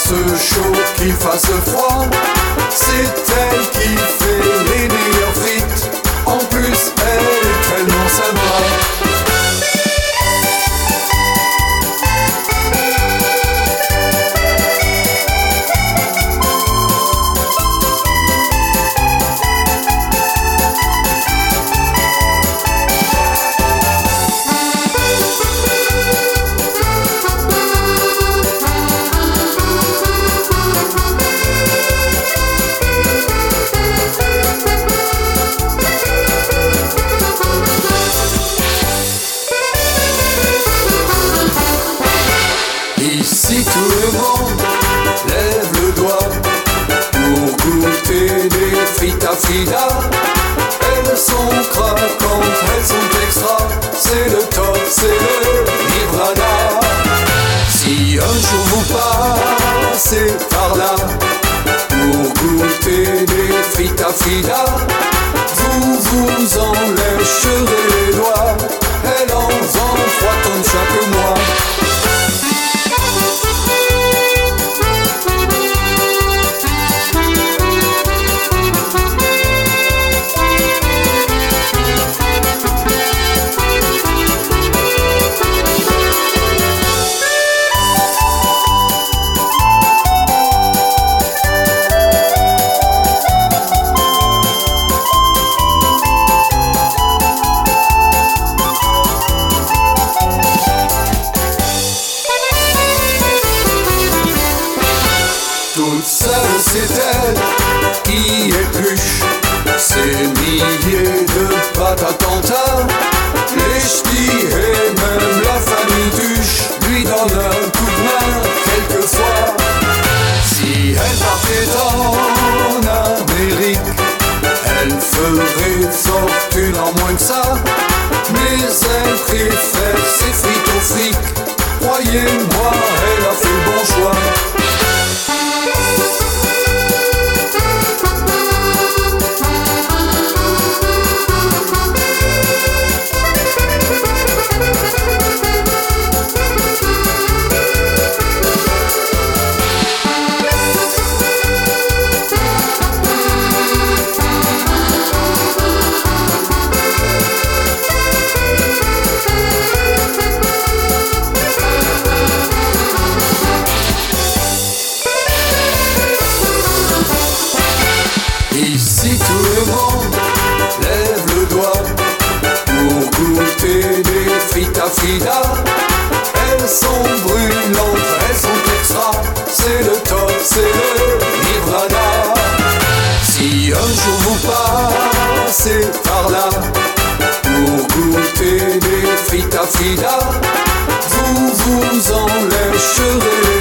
fasse chaud, qu'il fasse froid, c'est elle qui fait les meilleures frites. En plus, elle est tellement sympa. Ici tout le monde lève le doigt pour goûter des frites à Frida. Elles sont craquantes, elles sont extra, c'est le top, c'est le Nirvana. Si un jour vous passez par là pour goûter des frites à Frida, vous vous en lècherez les doigts. Elle en vend 3 tonnes chaque mois. Toute seule, c'est elle qui épluche ces milliers de pâtes à tatin. Les ch'tis et même la famille Tuche lui donne un coup de main quelquefois. Si elle partait en Amérique, elle ferait fortune en moins que ça. Mais elle préfère ses frites au fric. Croyez-moi, elle a fait le bon choix. Ici tout le monde lève le doigt pour goûter des frites à Frida. Elles sont brûlantes, elles sont extra, c'est le top, c'est le Nirvana. Si un jour vous passez par là pour goûter des frites à Frida, vous vous en lècherez